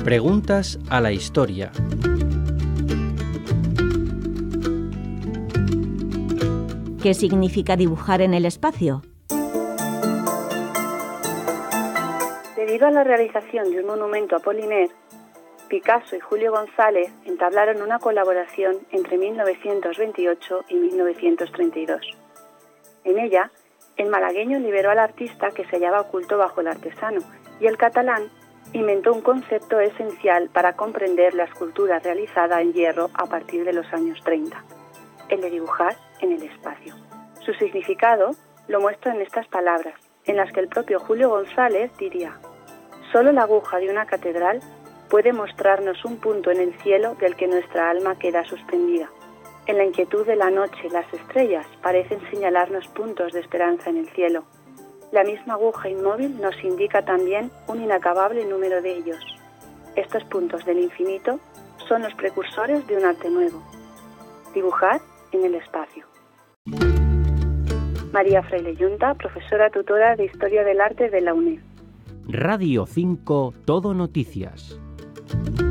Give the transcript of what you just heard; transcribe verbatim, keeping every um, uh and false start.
Preguntas a la historia. ¿Qué significa dibujar en el espacio? Debido a la realización de un monumento a Apollinaire, Picasso y Julio González entablaron una colaboración entre mil novecientos veintiocho y mil novecientos treinta y dos. En ella, el malagueño liberó al artista que se hallaba oculto bajo el artesano y el catalán inventó un concepto esencial para comprender la escultura realizada en hierro a partir de los años treinta, el de dibujar en el espacio. Su significado lo muestra en estas palabras, en las que el propio Julio González diría: «Solo la aguja de una catedral puede mostrarnos un punto en el cielo del que nuestra alma queda suspendida. En la inquietud de la noche, las estrellas parecen señalarnos puntos de esperanza en el cielo. La misma aguja inmóvil nos indica también un inacabable número de ellos. Estos puntos del infinito son los precursores de un arte nuevo: dibujar en el espacio». María Fraile Yunta, profesora tutora de Historia del Arte de la UNED. Radio cinco Todo Noticias.